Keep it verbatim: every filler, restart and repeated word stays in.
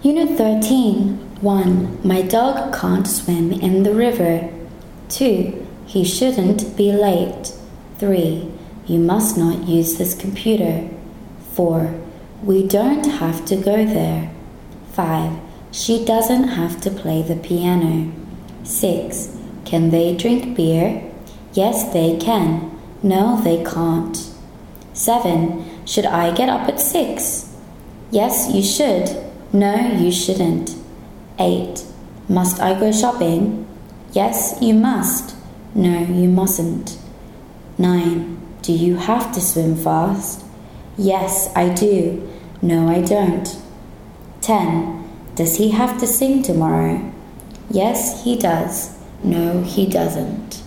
Unit thirteen. one. My dog can't swim in the river. two. He shouldn't be late. three. You must not use this computer. four. We don't have to go there. five. She doesn't have to play the piano. six. Can they drink beer? Yes, they can. No, they can't. seven. Should I get up at six? Yes, you should. No, you shouldn't. eight. Must I go shopping? Yes, you must. No, you mustn't. nine. Do you have to swim fast? Yes, I do. No, I don't. ten. Does he have to sing tomorrow? Yes, he does. No, he doesn't.